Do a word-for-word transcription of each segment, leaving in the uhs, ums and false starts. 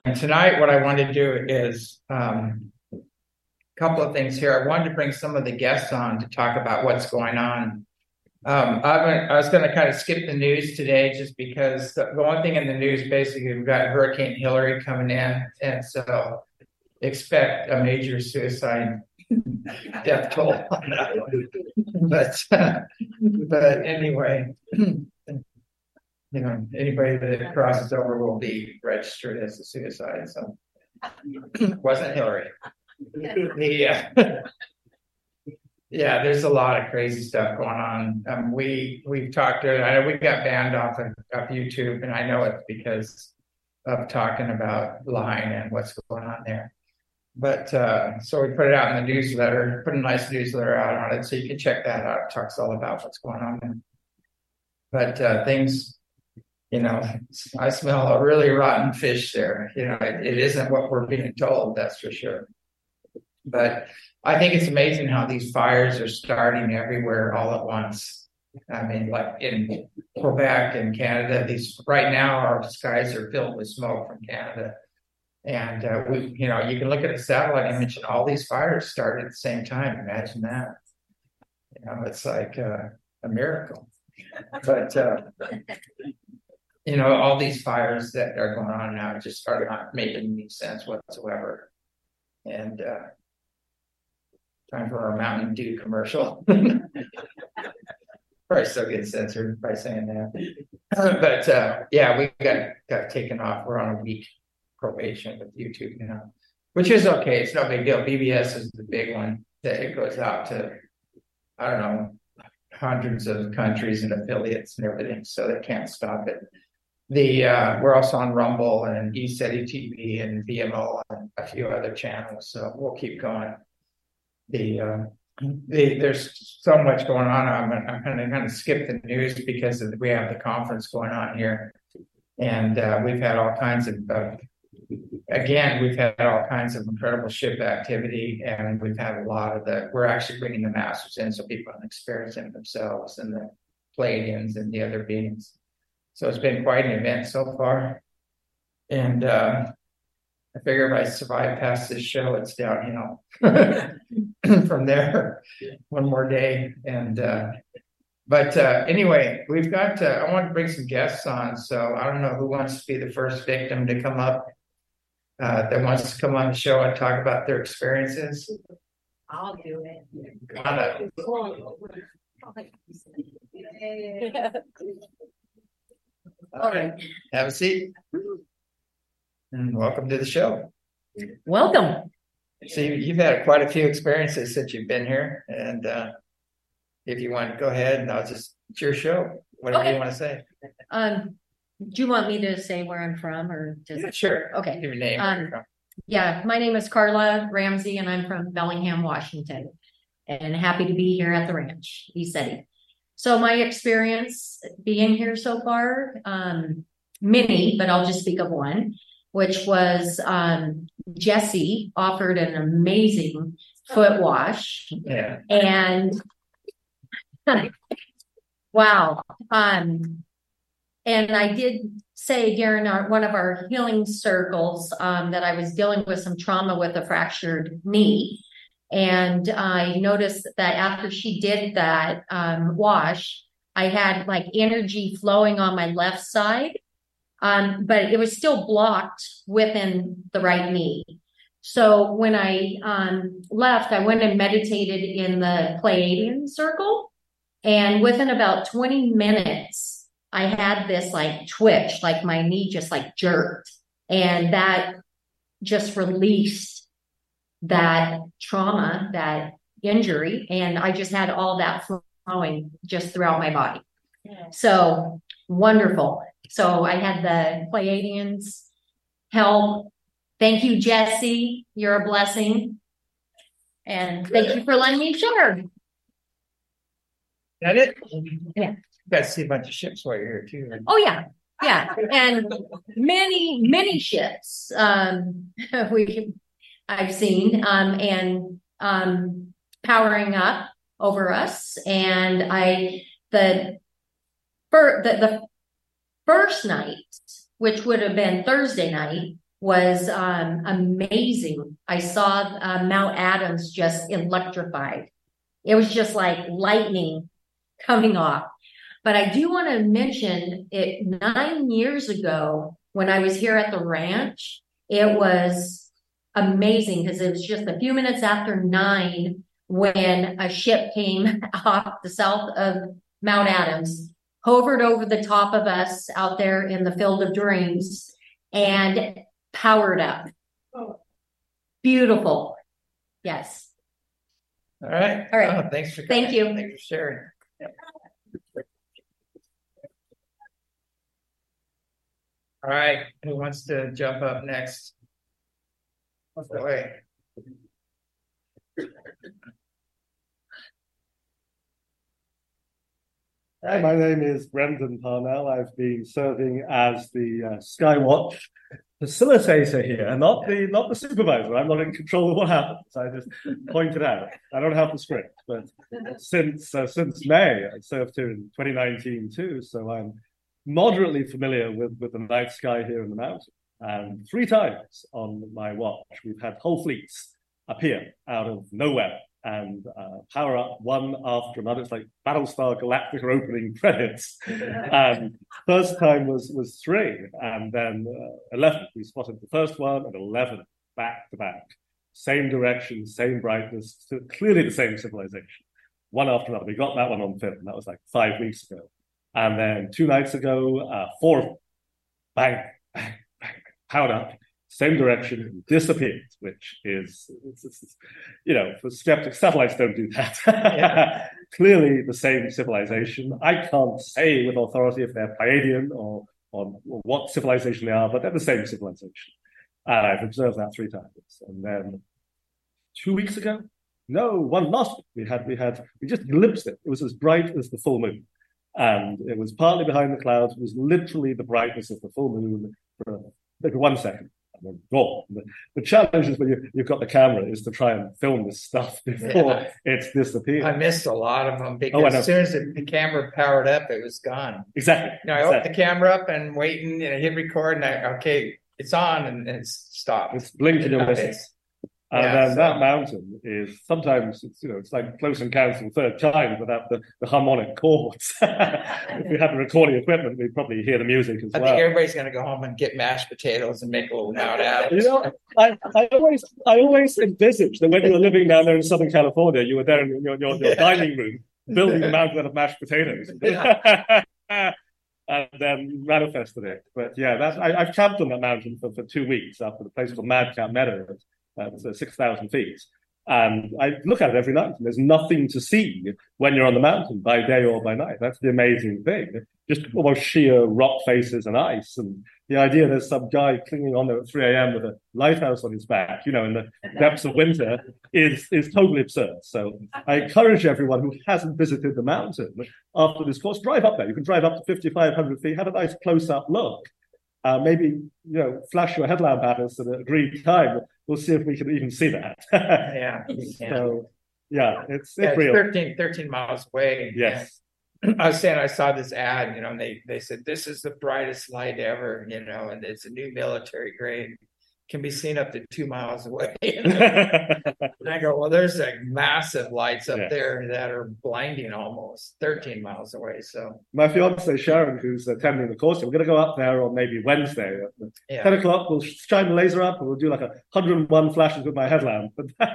Tonight, what I wanted to do is um, a couple of things here. I wanted to bring some of the guests on to talk about what's going on. Um, I, I was going to kind of skip the news today just because the, the one thing in the news, basically, we've got Hurricane Hillary coming in, and so expect a major suicide death toll on that one. But, uh, but anyway, you know, anybody that crosses over will be registered as a suicide. So it wasn't Hillary. The, uh, yeah, there's a lot of crazy stuff going on. Um, we we've talked to. I know we got banned off of, of YouTube, and I know it's because of talking about lying and what's going on there. But uh, so we put it out in the newsletter, put a nice newsletter out on it, so you can check that out. It talks all about what's going on there. But uh, things, you know, I smell a really rotten fish there. You know, it, it isn't what we're being told, that's for sure. But I think it's amazing how these fires are starting everywhere all at once. I mean, like in Quebec and Canada, these right now our skies are filled with smoke from Canada. And uh, we, you know, you can look at a satellite image and all these fires started at the same time. Imagine that. You know, it's like uh, a miracle. But uh, you know, all these fires that are going on now just are not making any sense whatsoever. And uh, time for our Mountain Dew commercial. Probably still get censored by saying that. But uh, yeah, we got got taken off. We're on a week probation with YouTube now, which is okay. It's no big deal. B B S is the big one that it goes out to, I don't know, hundreds of countries and affiliates and everything, so they can't stop it. The uh, we're also on Rumble and eSteady T V and V M O and a few other channels, so we'll keep going. The, uh, the there's so much going on. I'm, I'm kind of kind of skip the news because of, we have the conference going on here, and uh, we've had all kinds of. Uh, Again, we've had all kinds of incredible ship activity, and we've had a lot of the, we're actually bringing the masters in so people can experience them themselves and the Pleiadians and the other beings. So it's been quite an event so far. And uh, I figure if I survive past this show, it's downhill from there. One more day. And, uh, but uh, anyway, we've got, uh, I want to bring some guests on. So I don't know who wants to be the first victim to come up. Uh, that wants to come on the show and talk about their experiences. I'll do it. Come on up. All right, have a seat. And welcome to the show. Welcome. So you, you've had quite a few experiences since you've been here. And uh, if you want to go ahead, and I'll just, it's your show, whatever Okay. you want to say. Um, do you want me to say where I'm from or just? Yeah, sure. Okay. Give your name. Um, yeah, my name is Carla Ramsey and I'm from Bellingham, Washington, and happy to be here at the ranch, eSteady. So my experience being here so far, um, many, but I'll just speak of one, which was um, Jesse offered an amazing foot wash. Yeah. And wow. Um, And I did say during our, one of our healing circles um, that I was dealing with some trauma with a fractured knee. And I noticed that after she did that um, wash, I had like energy flowing on my left side, um, but it was still blocked within the right knee. So when I um, left, I went and meditated in the Pleiadian circle. And within about twenty minutes, I had this like twitch, like my knee just like jerked, and that just released that trauma, that injury. And I just had all that flowing just throughout my body. So wonderful. So I had the Pleiadians help. Thank you, Jesse. You're a blessing. And thank you for letting me share. That it? Yeah. You got to see a bunch of ships while you're here too. Right? Oh yeah, yeah, and many many ships um, we I've seen um, and um, powering up over us, and I the for the, the first night, which would have been Thursday night, was um, amazing. I saw uh, Mount Adams just electrified. It was just like lightning coming off. But I do want to mention it nine years ago when I was here at the ranch, it was amazing because it was just a few minutes after nine when a ship came off the south of Mount Adams, hovered over the top of us out there in the Field of Dreams, and powered up. Beautiful. Yes. All right. All right. Oh, thanks for Thank you. Thanks for sharing. All right. Who wants to jump up next? Go away. Hi, my name is Brendan Parnell. I've been serving as the uh, Skywatch facilitator here, not the not the supervisor. I'm not in control of what happens. I just point it out. I don't have the script, but since uh, since May, I served here in twenty nineteen too, so I'm moderately familiar with with the night sky here in the mountain. And three times on my watch, we've had whole fleets appear out of nowhere and uh, power up one after another. It's like Battlestar Galactica opening credits. And first time was was three, and then uh, eleven. We spotted the first one and eleven back to back, same direction, same brightness, so clearly the same civilization. One after another. We got that one on film. That was like five weeks ago, and then two nights ago, uh, four, bang, bang, bang, powered up. Same direction, disappeared, which is, it's, it's, you know, for skeptics, satellites don't do that. Yeah. Clearly the same civilization. I can't say with authority if they're Pleiadian or, or, or what civilization they are, but they're the same civilization. And I've observed that three times. And then two weeks ago, no, one last week, we had, we had, we just glimpsed it. It was as bright as the full moon. And it was partly behind the clouds. It was literally the brightness of the full moon for like one second. Gone. The, the challenge is when you, you've got the camera is to try and film this stuff before yeah. it's disappeared. I missed a lot of them because oh, as soon as the, the camera powered up, it was gone. Exactly. You know, I exactly. opened the camera up and waiting, and I hit record, and I, okay, it's on, and, and it's stopped. It's blinking and missing. And yeah, then so. that mountain is sometimes, it's, you know, it's like Close Encounters of the Third Kind without the, the harmonic chords. If we had the recording equipment, we'd probably hear the music as I well. I think everybody's going to go home and get mashed potatoes and make a little Mount Adams. You know, I, I always I always envisaged that when you were living down there in Southern California, you were there in your, your, your yeah. dining room building a mountain out of mashed potatoes. Yeah. And then manifested it. But yeah, that's, I, I've camped on that mountain for, for two weeks after the place called Madcap Meadows. That's uh, six thousand feet. And I look at it every night, and there's nothing to see when you're on the mountain by day or by night. That's the amazing thing. Just almost sheer rock faces and ice. And the idea there's some guy clinging on there at three a.m. with a lighthouse on his back, you know, in the depths of winter is, is totally absurd. So I encourage everyone who hasn't visited the mountain after this course, drive up there. You can drive up to fifty-five hundred feet, have a nice close-up look. Uh, maybe, you know, flash your headlamp at us at an agreed time. We'll see if we can even see that. Yeah. So, yeah, it's, yeah, it's it's real. thirteen, thirteen miles away. Yes. I was saying, I saw this ad, you know, and they, they said, this is the brightest light ever, you know, and it's a new military grade. Can be seen up to two miles away. You know? And I go, well, there's like massive lights up yeah. there that are blinding almost thirteen miles away. So my fiance Sharon, who's attending the course, we're going to go up there on maybe Wednesday at yeah. ten o'clock. We'll shine the laser up and we'll do like a hundred and one flashes with my headlamp.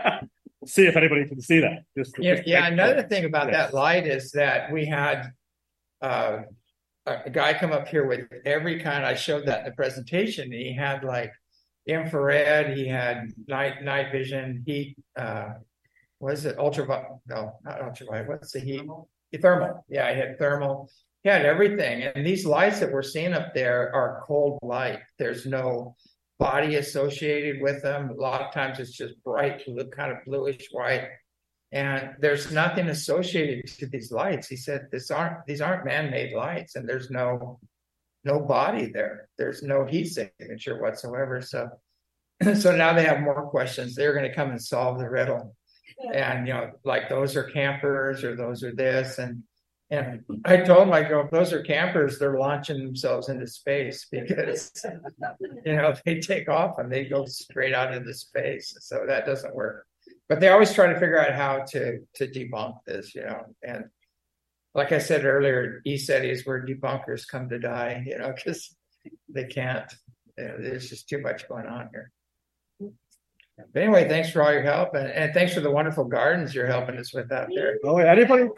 See if anybody can see that. Just, yeah, just yeah. Another thing about yes. that light is that we had uh, a guy come up here with every kind. I showed that in the presentation. He had like infrared, he had night night vision, heat, uh what is it, ultraviolet, no, not ultraviolet, what's the heat? Thermal. Yeah, he had thermal, he had everything. And these lights that we're seeing up there are cold light. There's no body associated with them. A lot of times it's just bright, kind of bluish white. And there's nothing associated to these lights. He said this aren't these aren't man-made lights, and there's no no body there. There's no heat signature whatsoever. So, so now they have more questions. They're going to come and solve the riddle. And, you know, like those are campers or those are this. And And I told him, I go, if those are campers, they're launching themselves into space because, you know, they take off and they go straight out into space. So that doesn't work. But they always try to figure out how to to debunk this, you know. And like I said earlier, ECETI is where debunkers come to die, you know, because they can't. You know, there's just too much going on here. But anyway, thanks for all your help, and, and thanks for the wonderful gardens you're helping us with out there. Oh, anybody?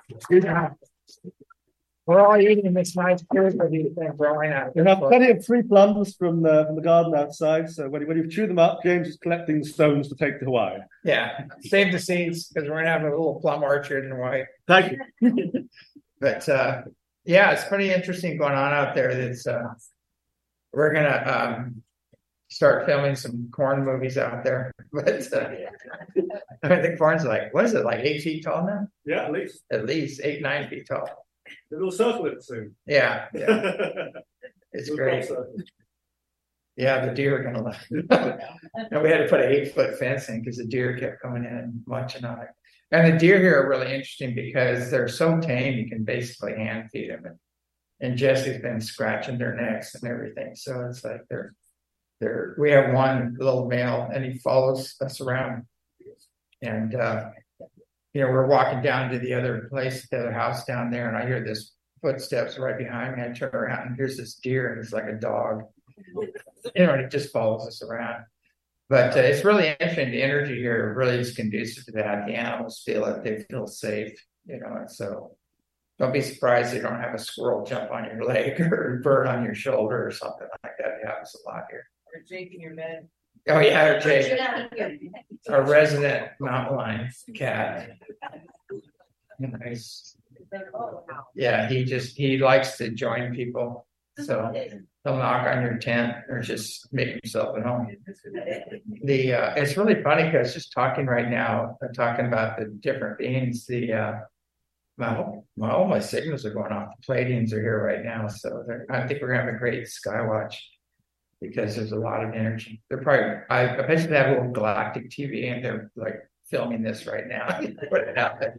We're all eating this nice food that you've been growing out. We have plenty of free plums from the, from the garden outside. So when, when you chew them up, James is collecting stones to take to Hawaii. Yeah, save the seeds because we're gonna have a little plum orchard in Hawaii. Thank you. But uh, yeah, it's pretty interesting going on out there. That's uh, we're gonna um, start filming some corn movies out there. But uh, I mean, the corn's like, what is it, like eight feet tall now? Yeah, at least. At least eight, nine feet tall. We'll circle it soon. Yeah, yeah. It's great. Yeah, the deer are gonna love it. And we had to put an eight foot fence in because the deer kept coming in and munching on it. And the deer here are really interesting because they're so tame, you can basically hand feed them. And, and Jesse's been scratching their necks and everything. So it's like they're, they're, we have one little male and he follows us around. And, uh, you know, we're walking down to the other place, the other house down there, and I hear this footsteps right behind me. I turn around and here's this deer, and it's like a dog. You know, and it just follows us around. But uh, it's really interesting. The energy here really is conducive to that. The animals feel it; they feel safe. You know, and so don't be surprised you don't have a squirrel jump on your leg or a bird on your shoulder or something like that. It happens a lot here. Or Jake in your bed. Oh yeah, or Jake, our resident mountain lion cat. Nice. Yeah, he just he likes to join people, so he'll knock on your tent or just make himself at home. The uh, it's really funny because just talking right now, uh, talking about the different beings. The uh, my my all my signals are going off. The Pleiadians are here right now, so I think we're gonna have a great sky watch. Because there's a lot of energy. They're probably, I, I bet you they have a little galactic T V and they're like filming this right now. Put it out there.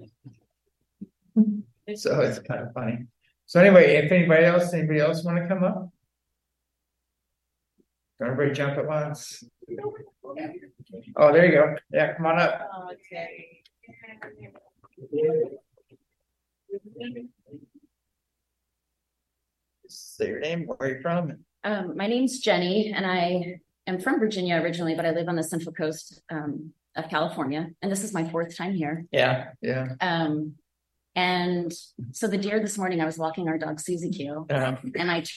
So it's kind of funny. So anyway, if anybody else, anybody else want to come up? Don't everybody jump at once. Oh, there you go. Yeah, come on up. Okay. Say your name, where are you from? Um, my name's Jenny, and I am from Virginia originally, but I live on the Central Coast um, of California, and this is my fourth time here. Yeah, yeah. Um, and so the deer this morning, I was walking our dog Susie Q, Um, and I,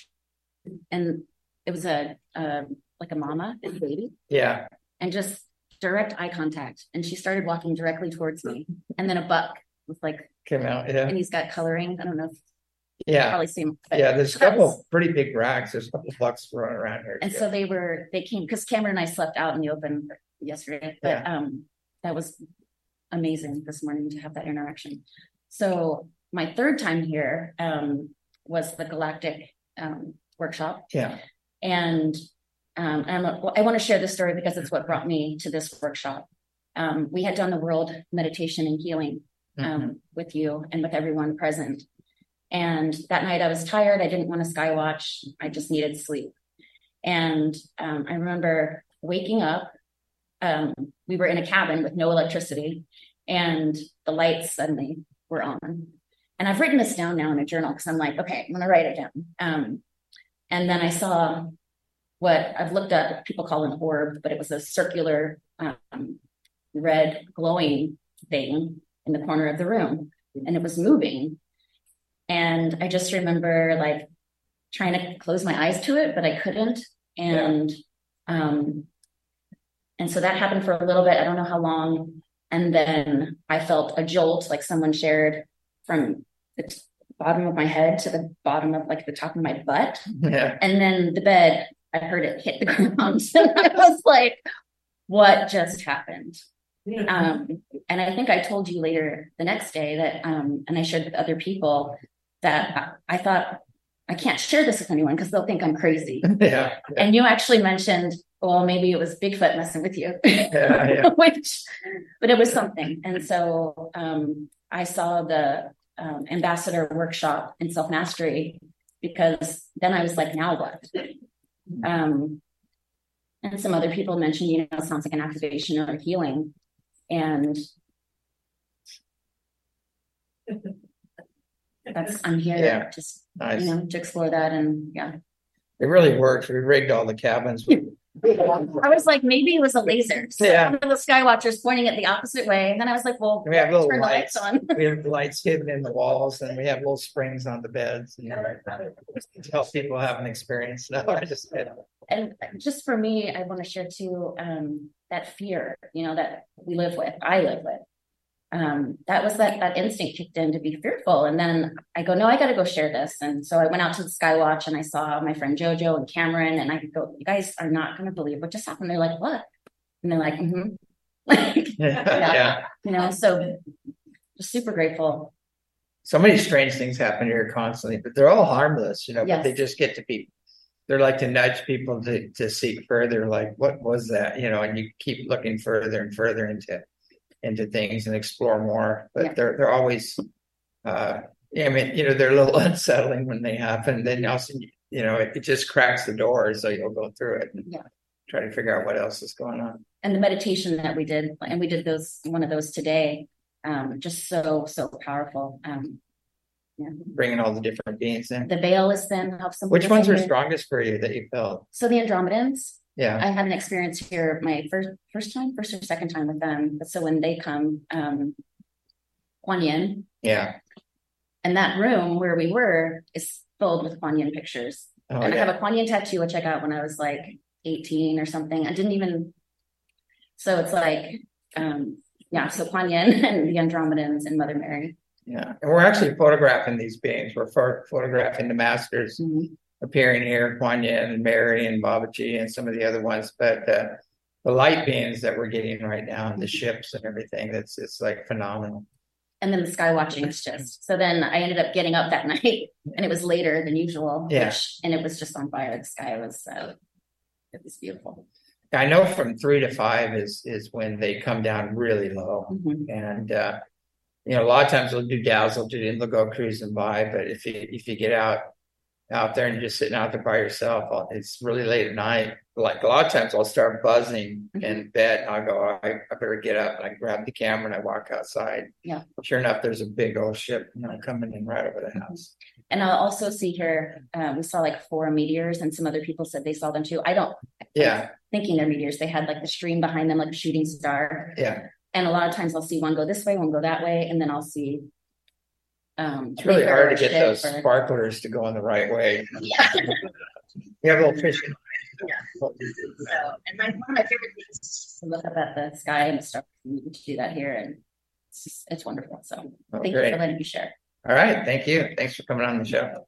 and it was a, a like a mama and baby, yeah, and just direct eye contact, and she started walking directly towards me, and then a buck with like, came out. Yeah, and he's got coloring. I don't know if yeah, probably seen. yeah. There's a couple pretty big racks. There's a couple bucks running around here. And too. so they were, they came, because Cameron and I slept out in the open yesterday, but Yeah. um, that was amazing this morning to have that interaction. So my third time here um, was the Galactic um, workshop. Yeah, And um, I'm a, I want to share this story because it's what brought me to this workshop. Um, we had done the World Meditation and Healing um, Mhm. with you and with everyone present. And that night I was tired. I didn't want to sky watch. I just needed sleep. And um, I remember waking up. Um, we were in a cabin with no electricity, and the lights suddenly were on. And I've written this down now in a journal because I'm like, okay, I'm going to write it down. Um, and then I saw what I've looked up, people call an orb, but it was a circular um, red glowing thing in the corner of the room, and it was moving. And I just remember like trying to close my eyes to it, but I couldn't. And, yeah. um, and so that happened for a little bit. I don't know how long. And then I felt a jolt, like someone shared from the t- bottom of my head to the bottom of like the top of my butt. yeah. And then the bed, I heard it hit the ground. And I was like, what just happened? Um, and I think I told you later the next day that, um, and I shared with other people that I thought I can't share this with anyone because they'll think I'm crazy. Yeah, yeah. And you actually mentioned, well, maybe it was Bigfoot messing with you, Yeah, yeah. which, but it was something. And so um, I saw the um, ambassador workshop in self mastery, because then I was like, now what? Um, and some other people mentioned, you know, it sounds like an activation or healing. And that's, I'm here Yeah. just, Nice. you know, to explore that. And yeah, It really works. We rigged all the cabins. with- I was like, maybe it was a laser. So Yeah. one of the sky watchers pointing it the opposite way. And then I was like, well, We have little turn the lights. lights on. We have lights hidden in the walls, and we have little springs on the beds. You know, to help people have an experience. No, I just And just for me, I want to share too, um, that fear, you know, that we live with, I live with. Um, that was that that instinct kicked in to be fearful. And then I go, no, I got to go share this. And so I went out to the Skywatch and I saw my friend Jojo and Cameron, and I go, you guys are not going to believe what just happened. They're like, what? And they're like, mm-hmm. Like, yeah. yeah. yeah. You know, so just super grateful. So many strange things happen here constantly, but they're all harmless, you know, Yes. but they just get to be, they're like to nudge people to, to seek further, like, what was that, you know, and you keep looking further and further into, into things and explore more, but Yeah. they're, they're always, uh, I mean, you know, they're a little unsettling when they happen. Then also, you know, it, it just cracks the door. So you'll go through it and Yeah. try to figure out what else is going on. And the meditation that we did, and we did those, one of those today, um, just so, so powerful. Um, yeah. Bringing all the different beings in. The veil is thin, helps them. Which ones are here. strongest for you that you felt? So the Andromedans, Yeah. I had an experience here my first first time, first or second time with them. But so when they come, um, Kuan Yin, Yeah. and that room where we were is filled with Kuan Yin pictures. Oh, and I yeah. have a Kuan Yin tattoo, which I got when I was like eighteen or something. I didn't even, so it's like, um, yeah, so Kuan Yin and the Andromedans and Mother Mary. Yeah. And we're actually photographing these beings. We're pho- photographing the masters Mhm. appearing here, Kuan Yin and Mary and Babaji and some of the other ones. But uh, the light beings that we're getting right now, the ships and everything, that's it's like phenomenal. And then the sky watching is just, so then I ended up getting up that night and it was later than usual. Yeah. Which, and it was just on fire. The sky was, uh, it was beautiful. I know from three to five is is when they come down really low. Mhm. And uh, you know, a lot of times they'll do dazzle, do and they'll go cruising by. But if you if you get out out there and you're just sitting out there by yourself, it's really late at night. Like a lot of times I'll start buzzing Mhm. in bed and I'll go, I, I better get up. And I grab the camera and I walk outside. Yeah. Sure enough, there's a big old ship, you know, coming in right over the house. And I'll also see here, uh, we saw like four meteors and some other people said they saw them too. I don't, Yeah. thinking they're meteors. They had like the stream behind them, like a shooting star. Yeah. And a lot of times I'll see one go this way, one go that way. And then I'll see, um, It's really bigger hard to get ship those or- sparklers to go in the right way. Yeah. You have a little fishing. So, and my, one of my favorite things is to look up at the sky and the stars. And you get to do that here, and it's just, it's wonderful. So Oh, thank great. you for letting me share. All right. Thank you. Thanks for coming on the show.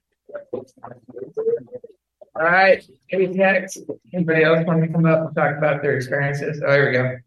All right. Any next? Anybody else want to come up and talk about their experiences? Oh, here we go.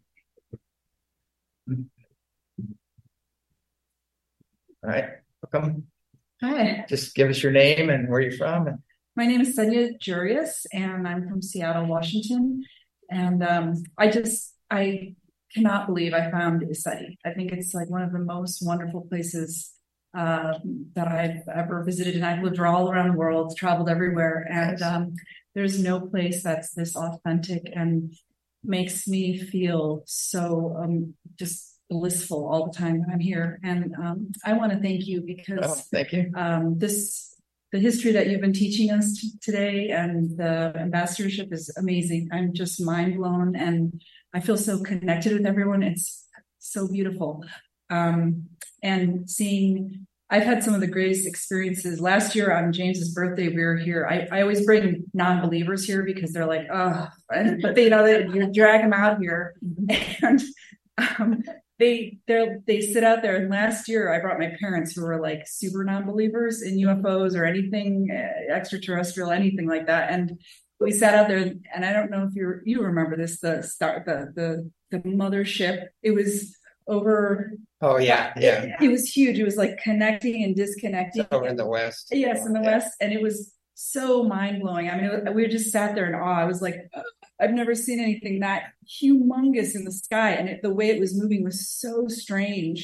All right. Welcome. Hi, Just give us your name and where you're from. And my name is Sonia Jurius, and I'm from Seattle, Washington. And um, I just, I cannot believe I found Isetti. I think it's like one of the most wonderful places uh, that I've ever visited. And I've lived all around the world, traveled everywhere. And um, there's no place that's this authentic and makes me feel so um, just blissful all the time that I'm here. And um, I want to thank you oh, because thank you. um, this the history that you've been teaching us t- today and the ambassadorship is amazing. I'm just mind blown and I feel so connected with everyone. It's so beautiful. Um, and seeing, I've had some of the greatest experiences. Last year on James's birthday, we were here. I, I always bring non-believers here because they're like, oh, and, but they you know they you drag them out here. And um, they they they sit out there. And last year I brought my parents who were like super non-believers in U F Os or anything uh, extraterrestrial, anything like that. And we sat out there, and I don't know if you you remember this, the start the the the mothership. It was over. Oh, yeah. Yeah. It, it was huge. It was like connecting and disconnecting. Over in the West. Yes, in the Yeah. West, and it was so mind blowing. I mean, it was, we just sat there in awe. I was like, I've never seen anything that humongous in the sky, and it, the way it was moving was so strange.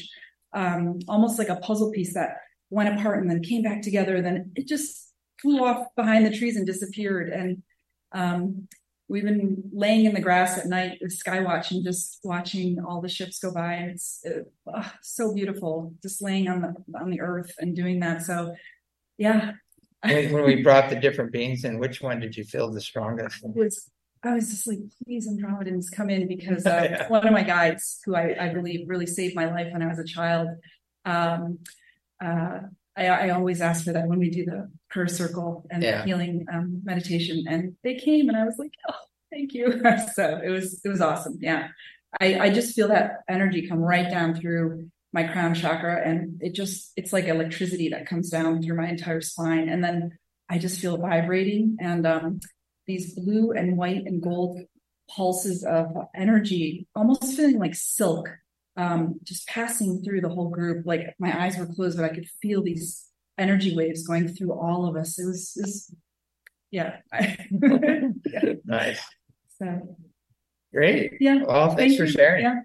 um, almost like a puzzle piece that went apart and then came back together. Then it just flew off behind the trees and disappeared. And um, we've been laying in the grass at night with Skywatch and just watching all the ships go by. And it's uh, oh, so beautiful, just laying on the on the earth and doing that. So, yeah. When, when we brought the different beings in, which one did you feel the strongest? It was I was just like, please, Andromedans, come in, because uh, Yeah. one of my guides, who I, I believe really saved my life when I was a child, um, uh, I, I always ask for that when we do the prayer circle and Yeah. the healing um, meditation, and they came, and I was like, oh, thank you. So it was it was awesome. Yeah, I, I just feel that energy come right down through my crown chakra, and it just it's like electricity that comes down through my entire spine, and then I just feel vibrating, and um, these blue and white and gold pulses of energy, almost feeling like silk, um, just passing through the whole group. Like my eyes were closed, but I could feel these energy waves going through all of us. It was, it was yeah. Yeah. Nice. So, Great. yeah. Well, thanks Thank for you. sharing. Yeah.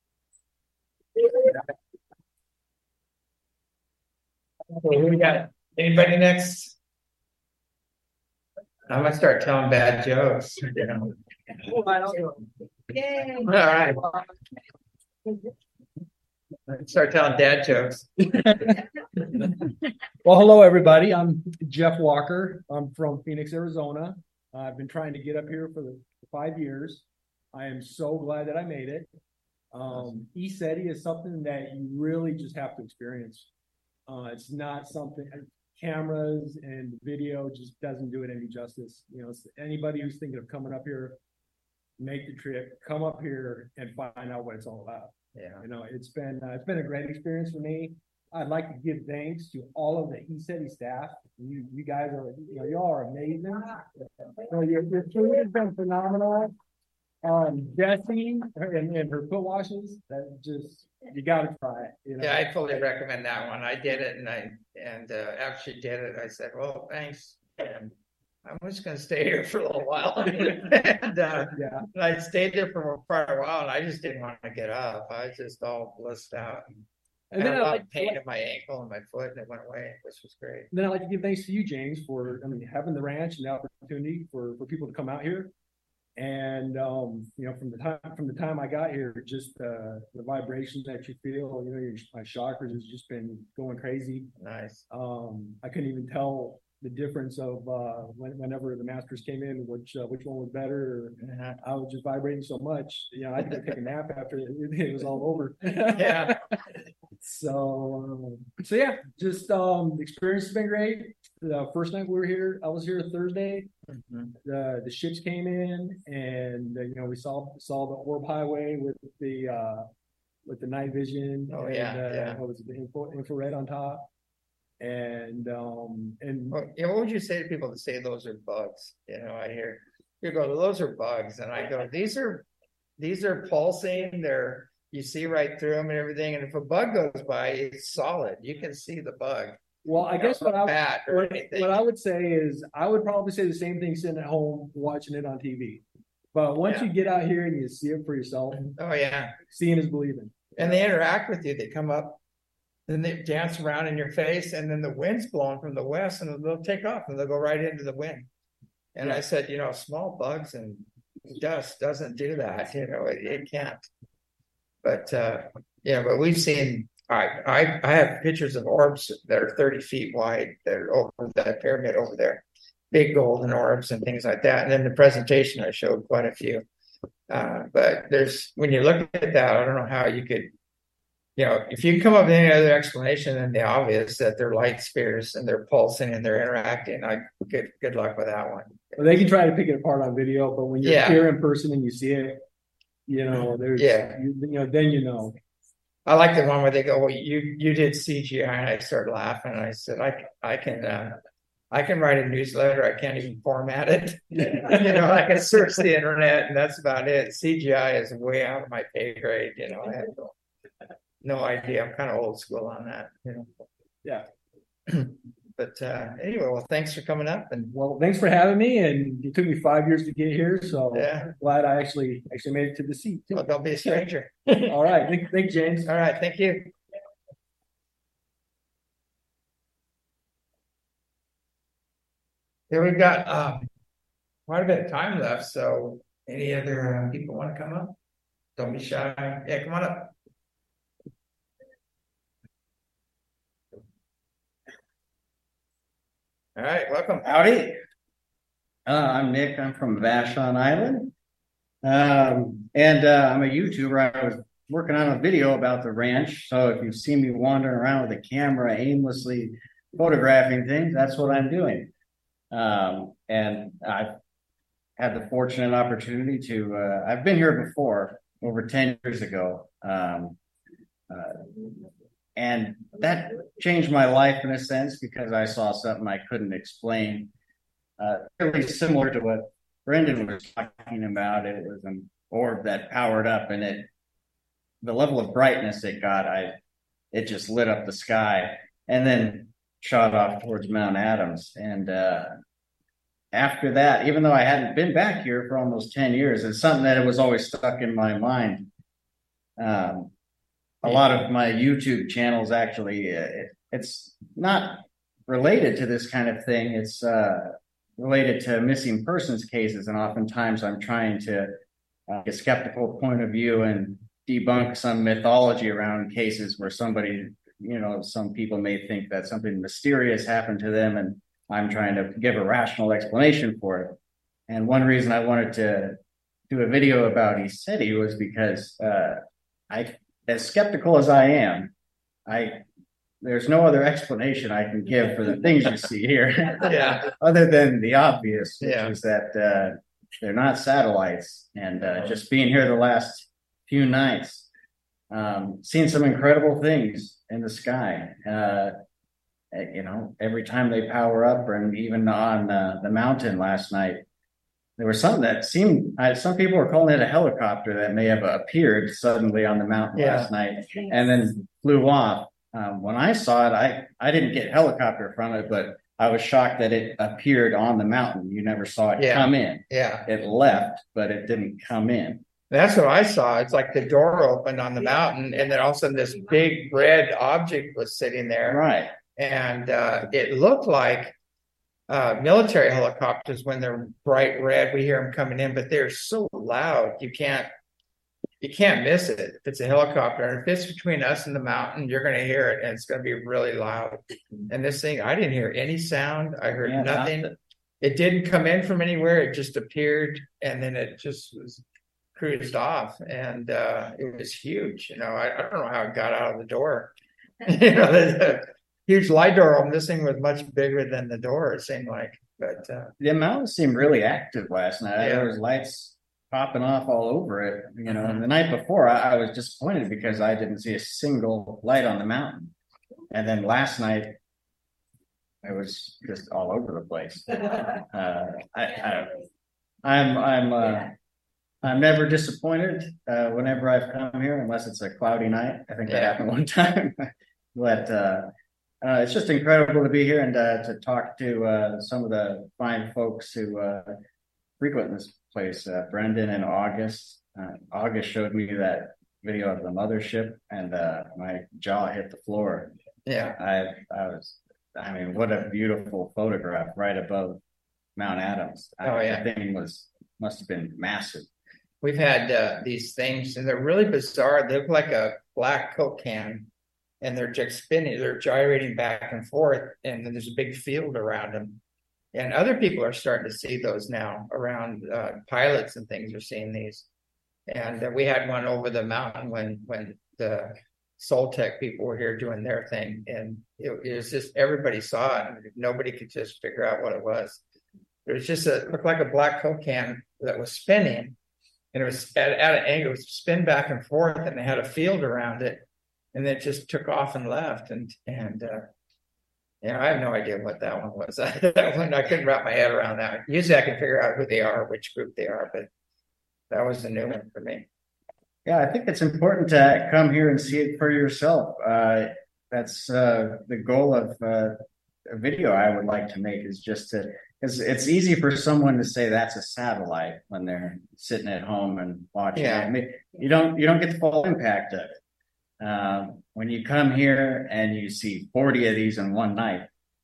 Okay, who we got? Anybody next? I'm gonna start telling bad jokes. You know. Yay. All right. Start telling dad jokes. Well, hello, everybody. I'm Jeff Walker. I'm from Phoenix, Arizona. I've been trying to get up here for the five years. I am so glad that I made it. Um, E-SETI is something that you really just have to experience. Uh, it's not something, cameras and video just doesn't do it any justice. You know, anybody who's thinking of coming up here, make the trip, come up here and find out what it's all about. Yeah. You know, it's been uh, it's been a great experience for me. I'd like to give thanks to all of the E-SETI staff. You you guys are, you know, y'all are amazing. So your your food has been phenomenal. Um, Jessie and, and her foot washes, that just you got to try it. You know? Yeah, I fully recommend that one. I did it, and I and uh, after she did it, I said, "Well, thanks." And I'm just gonna stay here for a little while. and uh, Yeah. and I stayed there for quite a while, and I just didn't want to get up. I was just all blissed out. And I then had I a lot like, of pain in my ankle and my foot, and it went away, which was great. then I'd like to give thanks to you, James, for I mean having the ranch and the opportunity for for people to come out here. And um, you know, from the time from the time I got here, just uh, the vibrations that you feel, you know, your, my chakras has just been going crazy. Nice. Um, I couldn't even tell the difference of uh, when, whenever the masters came in, which uh, which one was better. Uh-huh. I was just vibrating so much, you know, I had to take a nap after it, it was all over. Yeah. So, um, so yeah, just um, the experience has been great. The first night we were here, I was here Thursday. Mhm. The the ships came in, and uh, you know we saw saw the orb highway with the uh, with the night vision. Oh, and, yeah, uh, yeah. What was it, the infra, infrared on top, and um and Well, you know, what would you say to people that say those are bugs? You know, I hear you go, "Those are bugs," and I go, "These are these are pulsing. They're you see right through them and everything. And if a bug goes by, it's solid. You can see the bug. well, I You know, guess what not I bat or what, anything. what I would say is I would probably say the same thing sitting at home watching it on T V. But once Yeah. you get out here and you see it for yourself, Oh yeah, seeing is believing. and they interact with you. They come up, then they dance around in your face, and then the wind's blowing from the west, and they'll take off and they'll go right into the wind. And I said, you know, small bugs and dust doesn't do that. You know, it, it can't. But uh, yeah, but we've seen. I I I have pictures of orbs that are thirty feet wide that are over that pyramid over there, big golden orbs and things like that. And in the presentation, I showed quite a few. Uh, but there's when you look at that, I don't know how you could, you know, if you come up with any other explanation than the obvious that they're light spheres and they're pulsing and they're interacting. I good good luck with that one. Well, they can try to pick it apart on video, but when you're Yeah. here in person and you see it, you know, there's, Yeah. you, you know, then you know. I like the one where they go, "Well, you you did C G I," and I started laughing. And I said, "I I can uh, I can write a newsletter. I can't even format it. you know, I can search the internet, and that's about it. C G I is way out of my pay grade. You know, I have no, no idea. I'm kind of old school on that. You know, Yeah. but uh, anyway, well, thanks for coming up, and Well, thanks for having me, and it took me five years to get here, so Yeah. glad I actually actually made it to the seat too. well, don't be a stranger. All right, thank, thank you, James. All right, thank you. Yeah, we've got um quite a bit of time left, so any other uh, people want to come up? Don't be shy. Yeah, come on up. All right, welcome. Howdy. Uh, I'm Nick. I'm from Vashon Island. Um, and uh, I'm a YouTuber. I was working on a video about the ranch. So if you see me wandering around with a camera aimlessly photographing things, that's what I'm doing. Um, and I've had the fortunate opportunity to, uh, I've been here before, over ten years ago. Um, uh, and that changed my life in a sense because I saw something I couldn't explain. Uh, really similar to what Brendan was talking about. It was an orb that powered up, and it, the level of brightness it got, I, it just lit up the sky and then shot off towards Mount Adams. And uh, after that, even though I hadn't been back here for almost ten years, it's something that it was always stuck in my mind. Um, a lot of my YouTube channels actually, uh, it, it's not related to this kind of thing. It's uh, related to missing persons cases, and oftentimes I'm trying to uh, get a skeptical point of view and debunk some mythology around cases where somebody, you know, some people may think that something mysterious happened to them, and I'm trying to give a rational explanation for it. And one reason I wanted to do a video about ECETI was because uh, I, as skeptical as I am, I there's no other explanation I can give for the things you see here, Yeah. other than the obvious, which Yeah. is that uh, they're not satellites. And uh, just being here the last few nights, um, seeing some incredible things in the sky. Uh, you know, every time they power up, and even on uh, the mountain last night, there was something that seemed, uh, some people were calling it a helicopter that may have appeared suddenly on the mountain Yeah. last night and then flew off. Um, when I saw it, I, I didn't get helicopter from it, but I was shocked that it appeared on the mountain. You never saw it Yeah. come in. Yeah. It left, but it didn't come in. That's what I saw. It's like the door opened on the mountain, and then all of a sudden this big red object was sitting there. Right. And uh, it looked like uh, military helicopters when they're bright red. We hear them coming in, but they're so loud you can't you can't miss it. If it's a helicopter, and if it's between us and the mountain, you're going to hear it, and it's going to be really loud. And this thing, I didn't hear any sound. I heard Yeah, nothing. nothing. It didn't come in from anywhere. It just appeared, and then it just was cruised off, and uh, it was huge. You know, I, I don't know how it got out of the door. you know, the, the huge light door open. This thing was much bigger than the door. It seemed like, but uh, The mountains seemed really active last night. Yeah. There was lights popping off all over it, you know. And the night before, I, I was disappointed because I didn't see a single light on the mountain. And then last night, it was just all over the place. Uh, I, I, I'm, I'm, uh, I'm never disappointed uh, whenever I've come here, unless it's a cloudy night. I think that Yeah. happened one time. But uh, uh, it's just incredible to be here and uh, to talk to uh, some of the fine folks who uh, frequent this place. Uh, Brendan and August. Uh, August showed me that video of the mothership, and uh, my jaw hit the floor. yeah, I, I was, I mean, what a beautiful photograph right above Mount Adams. I- Oh, yeah. The thing was, must have been massive. we've had uh, these things, and they're really bizarre. They look like a black Coke can, and they're just spinning. They're gyrating back and forth, and then there's a big field around them. And other people are starting to see those now around uh, pilots and things are seeing these. And uh, we had one over the mountain when when the Soltech people were here doing their thing, and it, it was just everybody saw it, and nobody could just figure out what it was. It was just a it looked like a black Coke can that was spinning, and it was at, at an angle, it was spin back and forth, and they had a field around it, and then it just took off and left. And and uh, yeah, I have no idea what that one was. that one I couldn't wrap my head around that. Usually, I can figure out who they are, which group they are, but that was a new one for me. Yeah, I think it's important to come here and see it for yourself. Uh, that's uh, the goal of uh, a video I would like to make, is just to, because it's easy for someone to say that's a satellite when they're sitting at home and watching Yeah. it. I mean, you don't you don't get the full impact of it. Um, when you come here and you see forty of these in one night,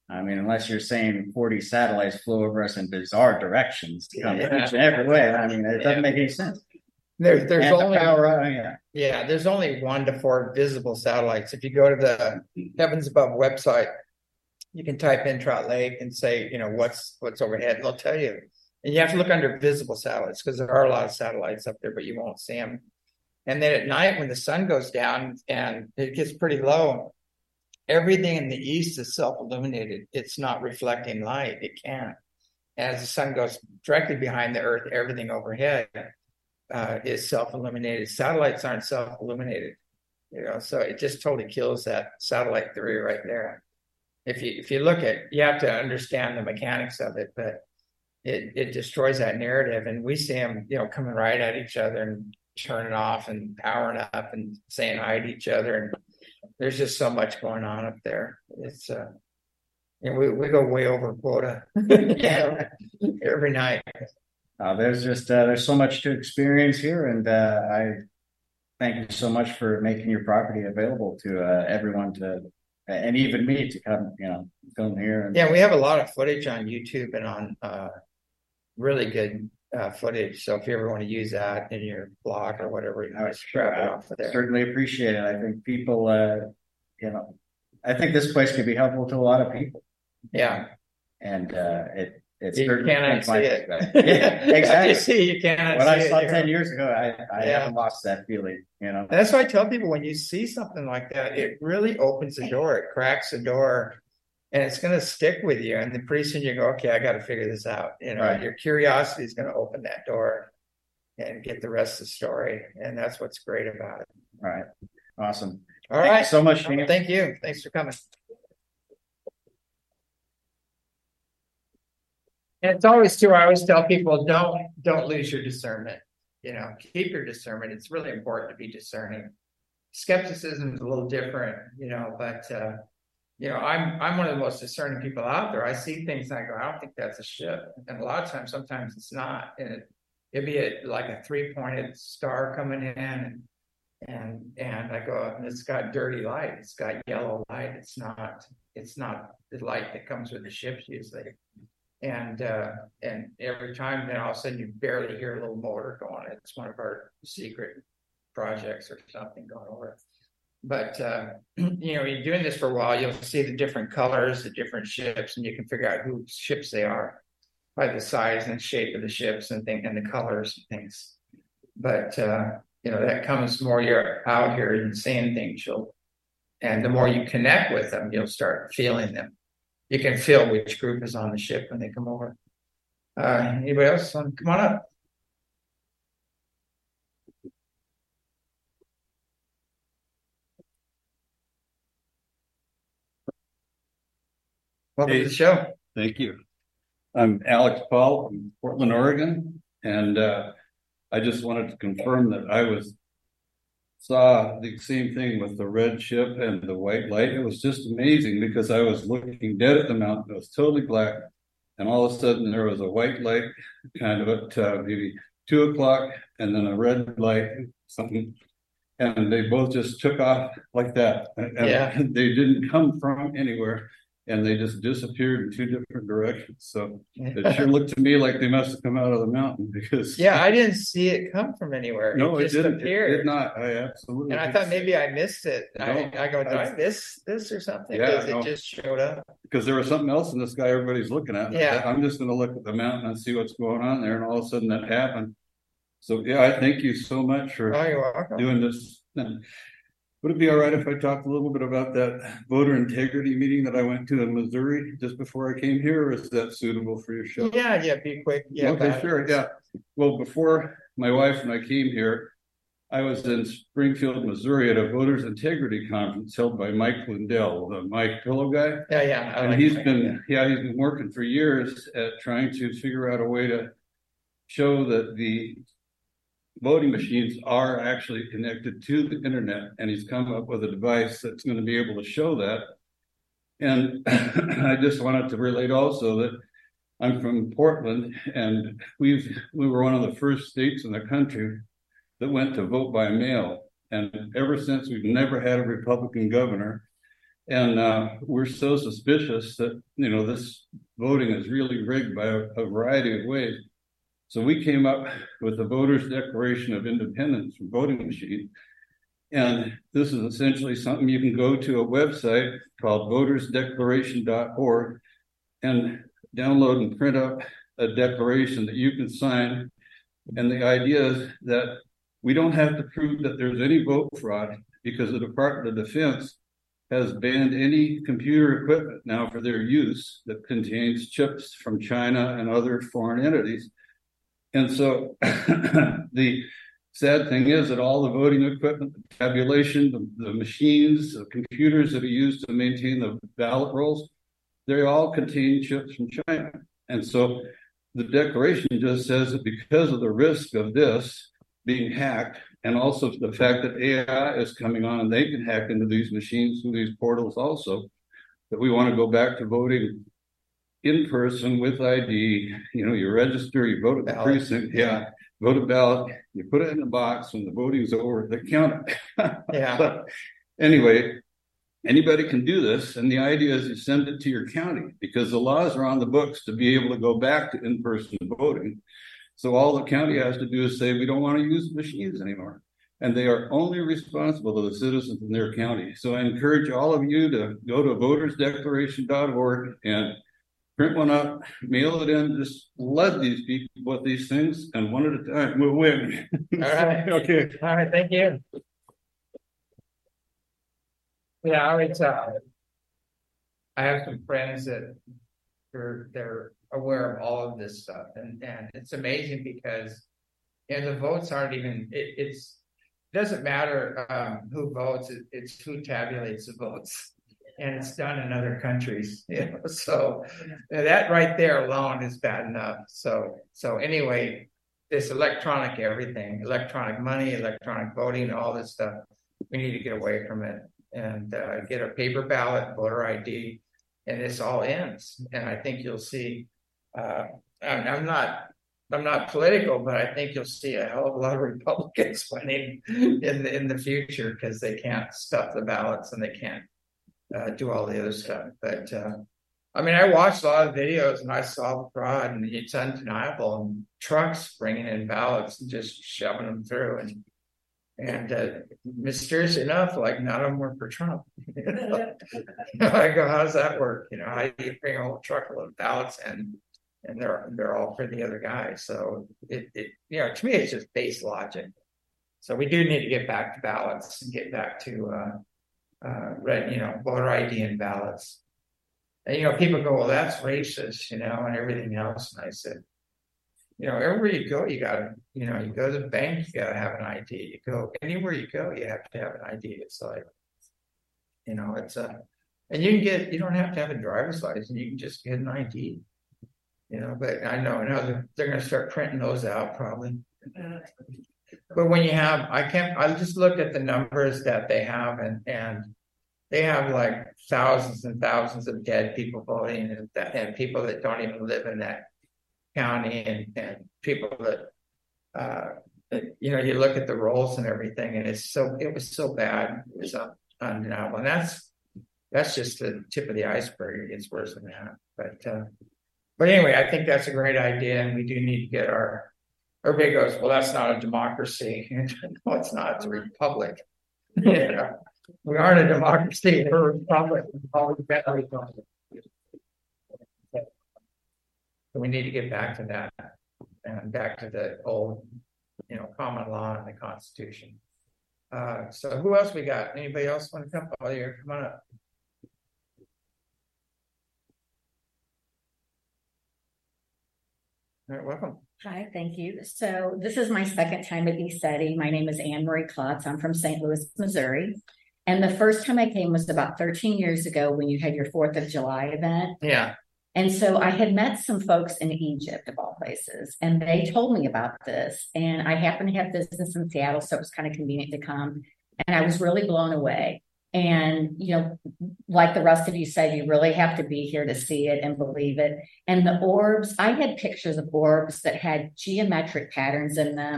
I mean, unless you're saying forty satellites flew over us in bizarre directions to come Yeah. each and every way. I mean, it doesn't Yeah. make any sense. There's, there's And the only, power, uh, yeah. yeah, there's only one to four visible satellites. If you go to the Heavens Above website, you can type in Trout Lake and say, you know, what's, what's overhead, and they'll tell you. And you have to look under visible satellites because there are a lot of satellites up there, but you won't see them. And then at night, when the sun goes down and it gets pretty low, everything in the east is self-illuminated. It's not reflecting light. It can't. As the sun goes directly behind the earth, everything overhead uh, is self-illuminated. Satellites aren't self-illuminated, you know, so it just totally kills that satellite theory right there. If you if you look at, you have to understand the mechanics of it, but it it destroys that narrative. And we see them, you know, coming right at each other and turning off and powering up and saying hi to each other. And there's just so much going on up there. It's uh, and we we go way over quota yeah, every night. Uh, there's just uh, there's so much to experience here, and uh, I thank you so much for making your property available to uh, everyone to, and even me to come, you know, film here. And, Yeah, we have a lot of footage on YouTube and on uh, really good uh, footage. So if you ever want to use that in your blog or whatever, you know, just grab it off of there. Certainly appreciate it. I think people, uh, you know, I think this place could be helpful to a lot of people, Yeah, and uh, it. It's you certainly cannot changed see my it. perspective. Yeah, exactly. You see, you cannot What see I saw it. ten years ago, I, I Yeah. haven't lost that feeling, you know. And that's why I tell people, when you see something like that, it really opens the door. It cracks the door, and it's going to stick with you. And then pretty soon you go, okay, I got to figure this out. You know, Right. your curiosity is going to open that door and get the rest of the story. And that's what's great about it. All right. Awesome. All Thank right. you so much, Shane. Thank you. Thanks for coming. And it's always too, I always tell people, don't, don't lose your discernment. You know, keep your discernment. It's really important to be discerning. Skepticism is a little different, you know, but, uh, you know, I'm, I'm one of the most discerning people out there. I see things and I go, I don't think that's a ship. And a lot of times, sometimes it's not. And it, it'd be a, like a three pointed star coming in, and, and, and I go, and it's got dirty light. It's got yellow light. It's not, it's not the light that comes with the ships usually. And uh, and every time, then all of a sudden you barely hear a little motor going. It's one of our secret projects or something going over. But uh, you know, you're doing this for a while, you'll see the different colors, the different ships, and you can figure out whose ships they are by the size and shape of the ships and thing and the colors and things. But uh, you know, that comes more you're out here and seeing things, you'll, and the more you connect with them, you'll start feeling them. You can feel which group is on the ship when they come over. Uh, anybody else? Come on up. Welcome Hey. to the show. Thank you. I'm Alex Paul from Portland, Oregon, and uh, I just wanted to confirm that I was saw the same thing with the red ship and the white light. It was just amazing because I was looking dead at the mountain. It was totally black, and all of a sudden there was a white light, kind of at uh, maybe two o'clock, and then a red light, something, and they both just took off like that. And Yeah. they didn't come from anywhere. And they just disappeared in two different directions. So it sure looked to me like they must have come out of the mountain because Yeah, I didn't see it come from anywhere. no, it it just didn't. It appeared. did not. I absolutely. And I did thought see maybe it. I missed it. I, No, I go, did I I- miss this or something? Yeah, Because no. it just showed up. because there was something else in the sky everybody's looking at. Yeah. I'm just going to look at the mountain and see what's going on there, and all of a sudden that happened. So yeah, I thank you so much for Oh, you're welcome. doing this. And would it be all right if I talked a little bit about that voter integrity meeting that I went to in Missouri just before I came here, or is that suitable for your show? Yeah, yeah, be quick. Yeah, Okay, about it. sure, yeah. Well, before my wife and I came here, I was in Springfield, Missouri at a voters integrity conference held by Mike Lindell, the Mike Pillow guy. Yeah, yeah. I And like he's it. been, yeah, he's been working for years at trying to figure out a way to show that the voting machines are actually connected to the internet. And he's come up with a device that's going to be able to show that. And I just wanted to relate also that I'm from Portland, and we've we were one of the first states in the country that went to vote by mail. And ever since, we've never had a Republican governor. And uh, we're so suspicious that, you know, this voting is really rigged by a, a variety of ways. So we came up with the Voters Declaration of Independence voting machine. And this is essentially something you can go to a website called voters declaration dot org and download and print up a declaration that you can sign. And the idea is that we don't have to prove that there's any vote fraud, because the Department of Defense has banned any computer equipment now for their use that contains chips from China and other foreign entities. And so the sad thing is that all the voting equipment, the tabulation, the, the machines, the computers that are used to maintain the ballot rolls, they all contain chips from China. And so the declaration just says that because of the risk of this being hacked, and also the fact that A I is coming on and they can hack into these machines through these portals also, that we want to go back to voting in person with I D. You know, you register, you vote at the Ballot. precinct, yeah, vote a ballot, you put it in the box, when the voting's over, they count it. Yeah. So, anyway, anybody can do this, and the idea is you send it to your county, because the laws are on the books to be able to go back to in-person voting. So all the county has to do is say, we don't want to use machines anymore. And they are only responsible to the citizens in their county. So I encourage all of you to go to voters declaration dot org and print one up, mail it in, just let these people with these things, and one at a time, we'll win. All right. Okay. All right, thank you. Yeah, I would tell. I have some friends that are they're aware of all of this stuff, and and it's amazing because, you know, the votes aren't even. It, it's it doesn't matter um, who votes. It, it's who tabulates the votes, and it's done in other countries. You know, so that right there alone is bad enough. So so anyway, this electronic everything, electronic money, electronic voting, all this stuff, we need to get away from it and uh, get a paper ballot, voter I D, and this all ends. And I think you'll see. Uh, I'm, I'm not. I'm not political, but I think you'll see a hell of a lot of Republicans winning in the in the future because they can't stuff the ballots and they can't uh, do all the other stuff. But uh, I mean, I watched a lot of videos and I saw the fraud, and it's undeniable. And trucks bringing in ballots and just shoving them through, and and uh, mysteriously enough, like none of them were for Trump. You know? I go, how does that work? You know, how do you bring a whole truckload of ballots in? And they're they're all for the other guy. So it, it you know, to me it's just base logic. So we do need to get back to ballots and get back to uh uh red, you know, voter I D and ballots. And you know, people go, well, that's racist, you know, and everything else. And I said, you know, everywhere you go, you gotta, you know, you go to the bank, you gotta have an I D. You go anywhere you go, you have to have an I D. It's like, you know, it's a and you can get you don't have to have a driver's license, you can just get an I D. You know, but I know now they're, they're going to start printing those out probably. But when you have, I can't, I just looked at the numbers that they have, and, and they have like thousands and thousands of dead people voting, and, that, and people that don't even live in that county, and, and people that, uh, that, you know, you look at the rolls and everything, and it's so, it was so bad. It was undeniable. And that's, that's just the tip of the iceberg. It gets worse than that. But, uh, But anyway, I think that's a great idea, and we do need to get our. Everybody goes, well, that's not a democracy. No, it's not. It's a republic. You know, we aren't a democracy. We're a republic. So we need to get back to that, and back to the old, you know, common law and the Constitution. Uh, so who else we got? Anybody else want to come? Oh, here, come on up. All right, welcome. Hi, thank you. So this is my second time at ECETI. My name is Anne Marie Klotz. I'm from Saint Louis, Missouri. And the first time I came was about thirteen years ago when you had your fourth of July event. Yeah. And so I had met some folks in Egypt, of all places, and they told me about this. And I happened to have business in Seattle, so it was kind of convenient to come. And I was really blown away. And, you know, like the rest of you said, you really have to be here to see it and believe it. And the orbs, I had pictures of orbs that had geometric patterns in them,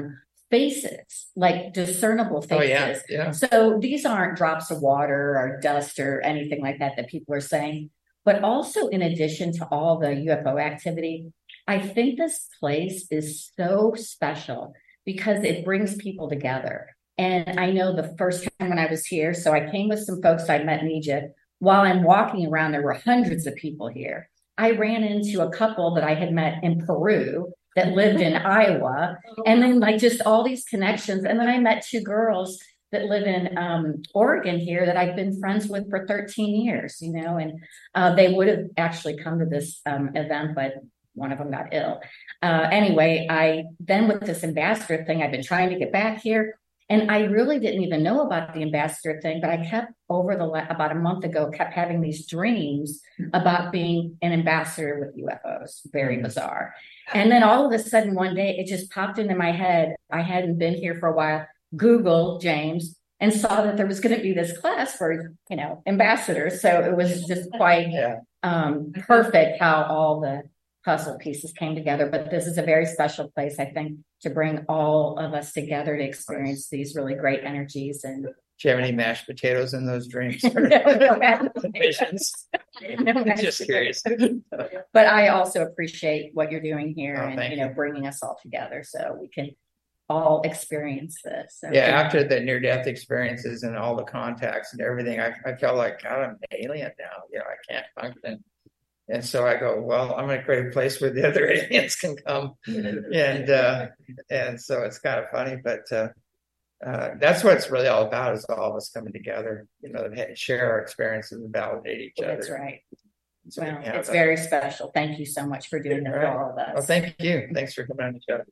faces, like discernible Oh, yeah, faces. yeah. So these aren't drops of water or dust or anything like that that people are saying. But also, in addition to all the U F O activity, I think this place is so special because it brings people together. And I know the first time when I was here, so I came with some folks I met in Egypt. While I'm walking around, there were hundreds of people here. I ran into a couple that I had met in Peru that lived in Iowa, and then like just all these connections. And then I met two girls that live in um, Oregon here that I've been friends with for thirteen years, you know, and uh, they would have actually come to this um, event, but one of them got ill. Uh, anyway, I then with this ambassador thing, I've been trying to get back here. And I really didn't even know about the ambassador thing, but I kept over the about a month ago, kept having these dreams about being an ambassador with U F Os. Very bizarre. And then all of a sudden one day it just popped into my head. I hadn't been here for a while. Googled James and saw that there was going to be this class for, you know, ambassadors. So it was just quite Yeah. um, perfect how all the puzzle pieces came together. But this is a very special place, I think, to bring all of us together to experience these really great energies. And Do you have any mashed potatoes in those dreams? No, no mashed Visions? No mashed Just curious. but I also appreciate what you're doing here Oh, and, thank you know, you. bringing us all together so we can all experience this. So Yeah, after the near death experiences and all the contacts and everything, I, I felt like, God, I'm an alien now. You know, I can't function. And so I go, well, I'm going to create a place where the other aliens can come. And uh, and so it's kind of funny, but uh, uh, that's what it's really all about is all of us coming together, you know, and share our experiences and validate each other. That's right. So we Well, can have it's a- very special. Thank you so much for doing that for all of us. Well, thank you. Thanks for coming on the show.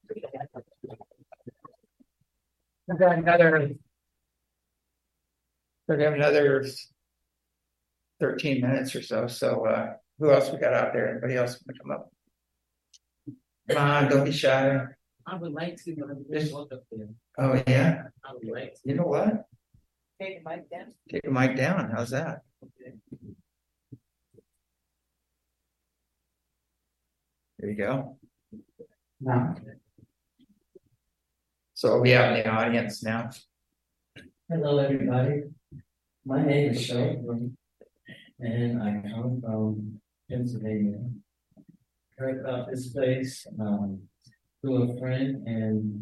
We've got another. We have another thirteen minutes or so. So uh, who else we got out there? Anybody else want to come up? Come on, don't be shy. I would like to, but I'm just look up there. Oh yeah. I would like to. You know what? Take the mic down. Take the mic down. How's that? There you go. Now, So are we out in the audience now? hello, everybody. My name is Sheldon, and I come from Pennsylvania. Heard about this place um, through a friend, and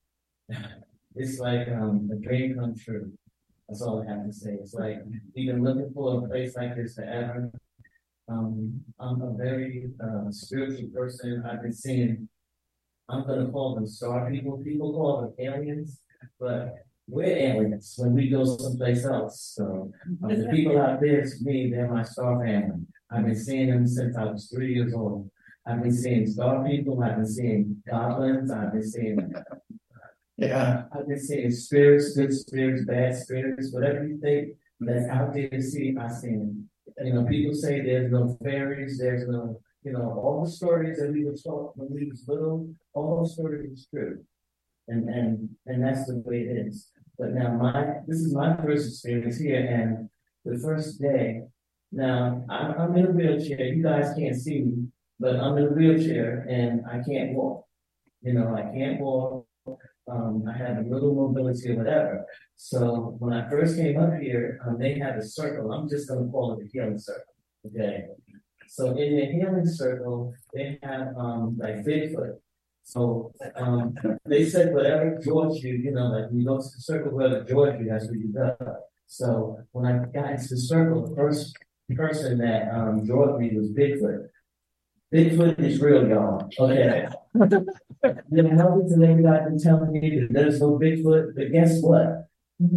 it's like um, a dream come true. That's all I have to say. It's like we've been looking for a place like this forever. Um, I'm a very uh, spiritual person. I've been seeing, I'm going to call them star people. People call them aliens, but we're aliens when we go someplace else. So um, the people out there, to me, they're my star family. I've been seeing them since I was three years old. I've been seeing star people. I've been seeing goblins. I've been seeing, Yeah. I've been seeing spirits, good spirits, bad spirits, whatever you think that's out there to see, I've seen them. You know, people say there's no fairies, there's no, you know, all the stories that we were taught when we was little, all those stories is true. And and and that's the way it is. But now my this is my first experience here, and the first day, now I'm, I'm in a wheelchair. You guys can't see me, but I'm in a wheelchair and I can't walk. You know, I can't walk. Um, I have a little mobility or whatever. So when I first came up here, um, they had a circle. I'm just going to call it the healing circle. Okay. So in the healing circle, they have um, like Bigfoot. So um, they said whatever draws you, you know, like you go to the circle, whatever draws you, that's what you go. So when I got into the circle, the first person that um, drew me was Bigfoot. Bigfoot is real, y'all. Okay. Then hundreds of them got been telling me that there's no Bigfoot, but guess what?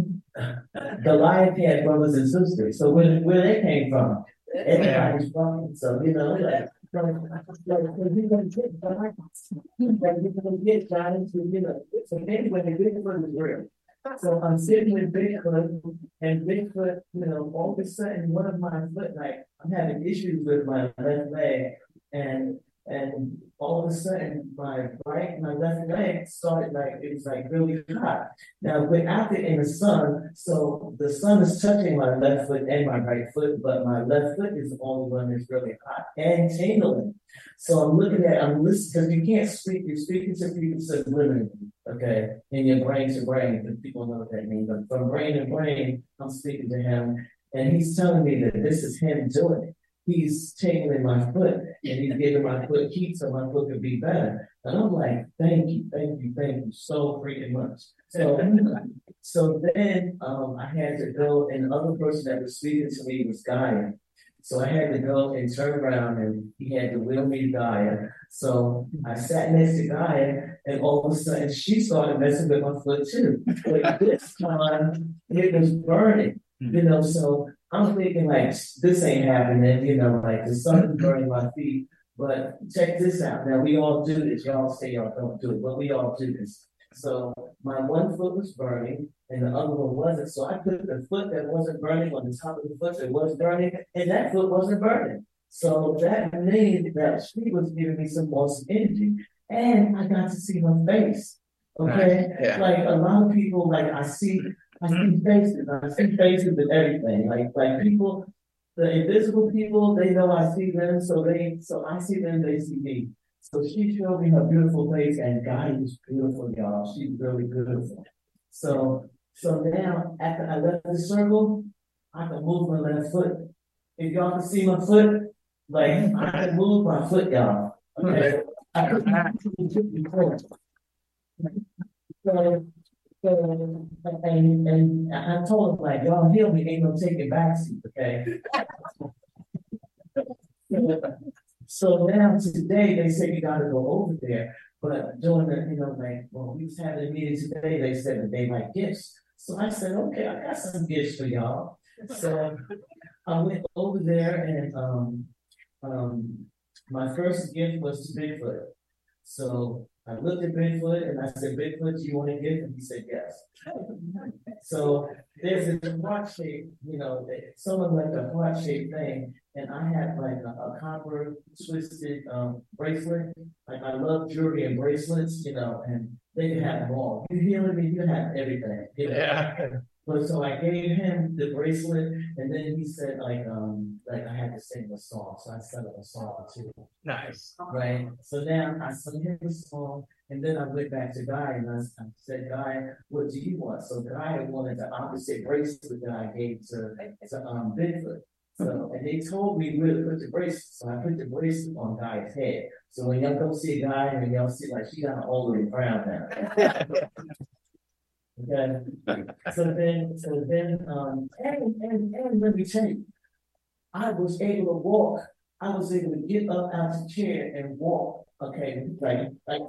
Goliath had brothers and sisters. So where, where they came from? Everybody's from. So you know, like, you're gonna get giants. You're gonna get giants, you know. So anyway, Bigfoot is real. So I'm sitting with Bigfoot, and Bigfoot, you know, all of a sudden, one of my foot, like, I'm having issues with my left leg, and and all of a sudden, my right, my left leg started like, it was like really hot. Now, we're out there in the sun, so the sun is touching my left foot and my right foot, but my left foot is the only one that's really hot and tingling. So I'm looking at, I'm listening, because you can't speak, you're speaking to people subliminally, Okay, in your brain to brain, because people know what that means, but from brain to brain, I'm speaking to him, and he's telling me that this is him doing it. He's tingling my foot, and he's giving my foot heat so my foot could be better. And I'm like, thank you, thank you, thank you so freaking much. So, so then um, I had to go, and the other person that was speaking to me was Gaia. So I had to go and turn around, and he had to wheel me to Gaia. So I sat next to Gaia, and all of a sudden she started messing with my foot too. But this time it was burning, you know. So I'm thinking like this ain't happening, you know, like the sun is burning my feet. But check this out. Now we all do this. Y'all say y'all don't do it, but we all do this. So my one foot was burning and the other one wasn't. So I put the foot that wasn't burning on the top of the foot that was burning, and that foot wasn't burning. So that means that she was giving me some more energy. And I got to see her face. Okay. Nice. Yeah. Like a lot of people, like I see, I see faces, I see faces and everything. Like like people, the invisible people, they know I see them, so they so I see them, they see me. So she showed me her beautiful face, and God is beautiful, y'all. She's really beautiful. So so now after I left the circle, I can move my left foot. If y'all can see my foot, like I can move my foot, y'all. Okay. I could not before. So, so and, and I told him like, y'all heal me, ain't no taking backseat, okay? So now today they say you gotta go over there, but during the, you know, like when we was having a meeting today, they said that they like gifts. So I said, okay, I got some gifts for y'all. So I went over there, and um um my first gift was to Bigfoot. So I looked at Bigfoot and I said, Bigfoot, do you want a gift? And he said, yes. So there's a heart shape, you know, someone like a heart shaped thing. And I had like a, a copper twisted um, bracelet. Like I love jewelry and bracelets, you know, and they can have them all. You healing me, you have everything. You know? Yeah. But so I gave him the bracelet, and then he said like um like I had to sing a song, so I sang a song too. Nice. Right. So now I sang him a song, and then I went back to Guy and I, I said, Guy, what do you want? So Guy wanted the opposite bracelet that I gave to, to um Bigfoot. So and they told me where to put the bracelet. So I put the bracelet on Guy's head. So when y'all go see a Guy and y'all see like she got an old crown now. Okay. So then, so then, um, and, and, and let me tell you, I was able to walk. I was able to get up out the chair and walk. Okay. Like, like,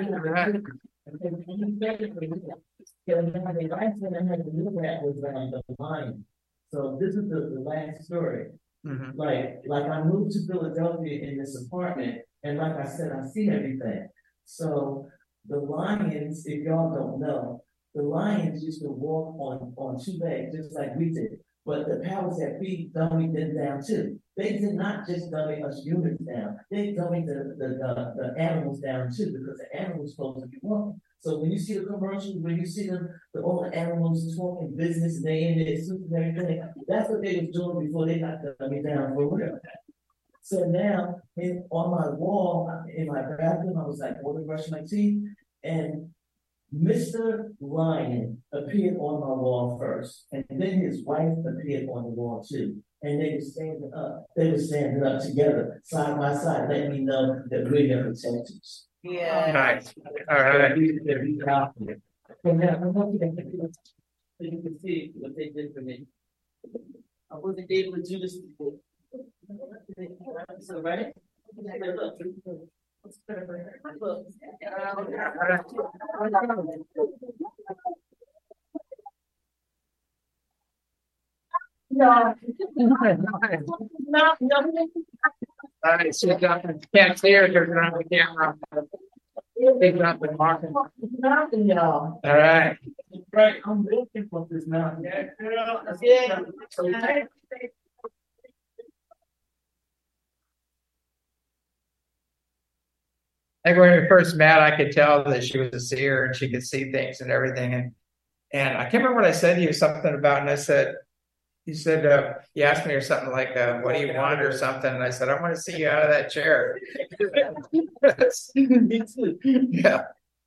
the lion. So this is the, the last story. Mm-hmm. Like, like I moved to Philadelphia in this apartment, and like I said, I see everything. So the lions, if y'all don't know, the lions used to walk on, on two legs, just like we did. But the powers that be dummied them down too. They did not just dummy us humans down. They dummied the, the, the, the animals down too, because the animals supposed to be walking. So when you see the commercials, when you see them, the all the animals talking business, and they in their suits and everything, that's what they was doing before they got dummied down for real. So now, in, on my wall, in my bathroom, I was like, water brushing my teeth, and Mister Lion appeared on my wall first, and then his wife appeared on the wall too. And they were standing up. They were standing up together, side by side, letting me know that we're their protectors. Yeah. Nice. All right. So now I want you to so you can see what they did for me. I wasn't able to do this before. So right? Look. No. No, no. All right, so can't see her, turn on the camera. Big up the market. Nothing, y'all. All right. Right, I'm looking for this mountain. Yeah. Yeah. I think when we first met, I could tell that she was a seer and she could see things and everything. And and I can't remember what I said to you, something about, and I said, you said, uh, you asked me or something like, uh, what do you want or something? And I said, I want to see you out of that chair. Me too. Yeah.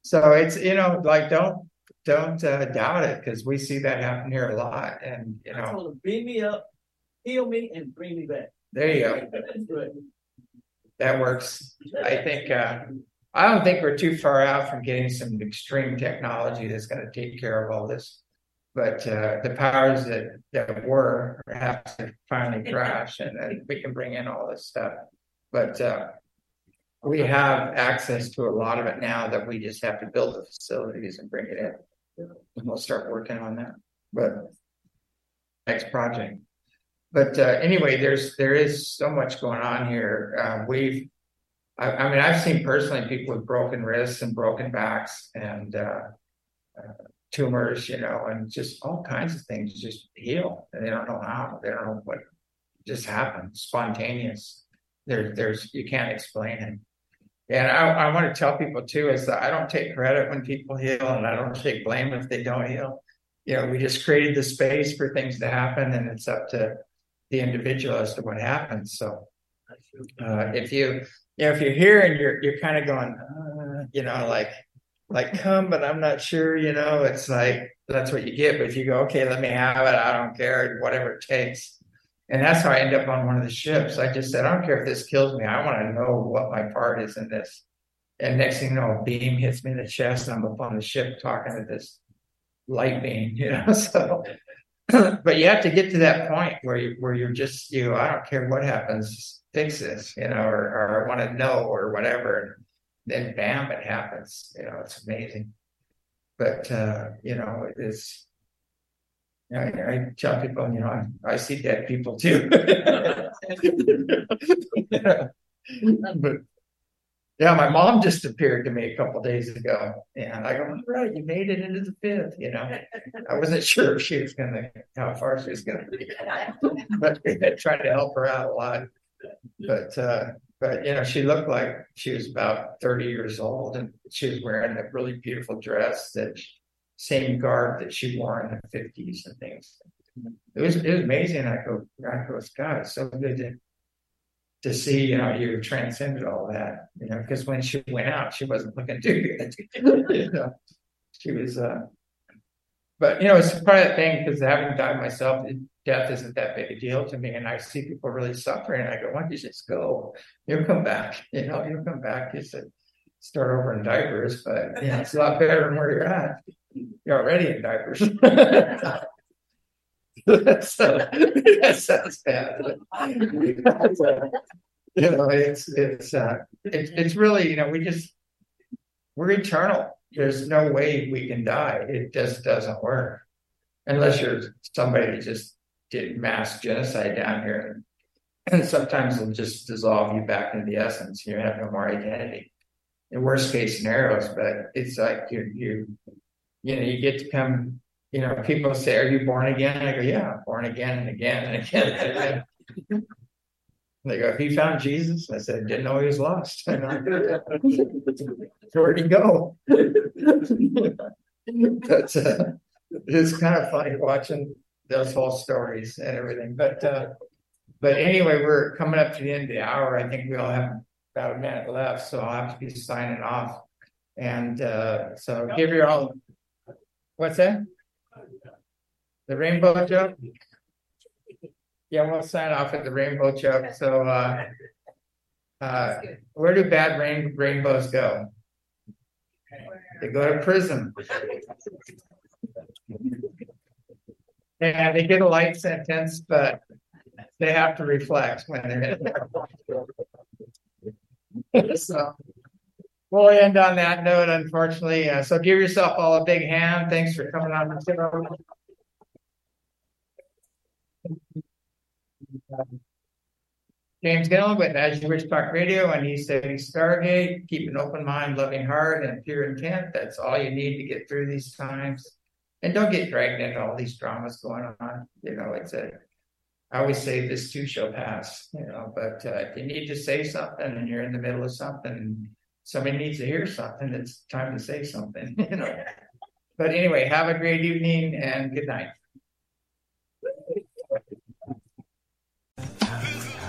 So it's, you know, like, don't, don't uh, doubt it, because we see that happen here a lot. And, you I know, told him, beam me up, heal me, and bring me back. there you go. That's good. That works. I think, uh, I don't think we're too far out from getting some extreme technology that's going to take care of all this. But uh, the powers that, that were have to finally crash, and then we can bring in all this stuff. But uh, we have access to a lot of it now, that we just have to build the facilities and bring it in. And we'll start working on that. But next project. But uh, anyway, there's there is so much going on here. Uh, we've, I, I mean, I've seen personally people with broken wrists and broken backs and uh, uh, tumors, you know, and just all kinds of things just heal, and they don't know how. They don't know what just happened, spontaneous. There, there's you can't explain it. And I, I want to tell people too is that I don't take credit when people heal, and I don't take blame if they don't heal. You know, we just created the space for things to happen, and it's up to the individual as to what happens. So uh, if you, you know, if you're here and you're you're kind of going, uh, you know, like like come, but I'm not sure, you know, it's like that's what you get. But if you go, okay, let me have it, I don't care, whatever it takes. And that's how I end up on one of the ships. I just said, I don't care if this kills me. I want to know what my part is in this. And next thing you know, a beam hits me in the chest, and I'm up on the ship talking to this light beam, you know. So, but you have to get to that point where you where you're just, you know, I don't care what happens, just fix this, you know, or, or I want to know, or whatever. And then bam, it happens. You know, it's amazing. But uh, you know, it's. I, I tell people, you know, I, I see dead people too. But yeah, my mom just appeared to me a couple of days ago, and I go, all right, you made it into the fifth. You know, I wasn't sure if she was gonna, how far she was gonna be, but I tried to help her out a lot. But uh, but you know, she looked like she was about thirty years old, and she was wearing a really beautiful dress that. She, same garb that she wore in the fifties and things. It was it was amazing. I go, I go, God, it's so good to to see, you know, you transcended all that, you know, because when she went out, she wasn't looking too good. You know, she was, uh, but you know, it's part of that thing, because having died myself, death isn't that big a deal to me, and I see people really suffering, and I go, why don't you just go? You'll come back, you know, you'll come back. You said, start over in diapers, but you know, it's a lot better than where you're at. You're already in diapers. So, that sounds bad. But, uh, you know, it's it's uh, it's it's really, you know, we just we're eternal. There's no way we can die. It just doesn't work unless you're somebody that just did mass genocide down here, and sometimes they'll just dissolve you back into the essence. You have no more identity. In worst case scenarios, but it's like you you. You know, you get to come, you know, people say, are you born again? And I go, yeah, born again and again and again and again. They go, have you found Jesus? I said, didn't know he was lost. Where'd he go? But uh, it's kind of funny watching those whole stories and everything. But uh, but anyway, we're coming up to the end of the hour. I think we all have about a minute left, so I'll have to be signing off. And uh, so give your all. What's that? The rainbow joke? Yeah, we'll sign off at the rainbow joke. So, uh, uh, where do bad rain rainbows go? They go to prison. And they get a light sentence, but they have to reflect when they're in there. So. We'll end on that note, unfortunately. Uh, so give yourself all a big hand. Thanks for coming on the show. James Gillen with As You Wish Talk Radio, and he's saying Stargate, keep an open mind, loving heart, and pure intent. That's all you need to get through these times. And don't get dragged into all these dramas going on. You know, it's a, I always say this too shall pass, you know, but uh, if you need to say something and you're in the middle of something, somebody needs to hear something, it's time to say something, you know. But anyway, have a great evening and good night.